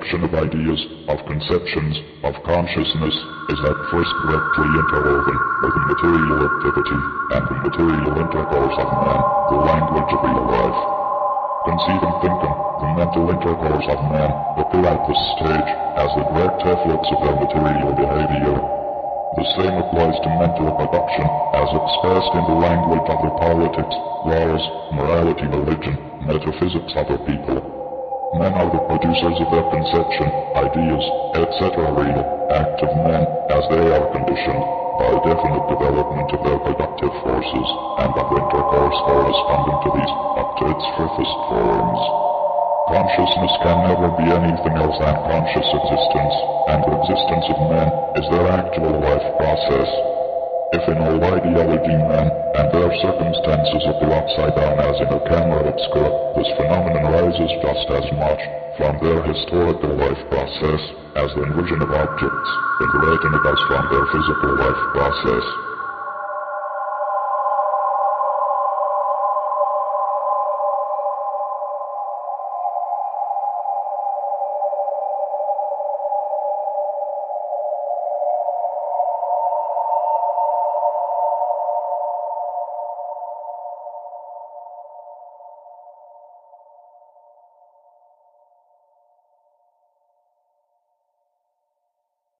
production of ideas, of conceptions, of consciousness, is at first directly interwoven with the material activity and the material intercourse of man, the language of real life. Conceiving thinking, the mental intercourse of man, occur at this stage as the direct efflux of their material behavior. The same applies to mental production, as expressed in the language of their politics, laws, morality, religion, metaphysics of their people. Men are the producers of their conception, ideas, etc. Real, active men, as they are conditioned by a definite development of their productive forces, and of intercourse corresponding to these, up to its furthest forms. Consciousness can never be anything else than conscious existence, and the existence of men is their actual life process. If in all ideology men and their circumstances appear upside down as in a camera obscura, this phenomenon arises just as much from their historical life process as the inversion of objects in the retina does from their physical life process.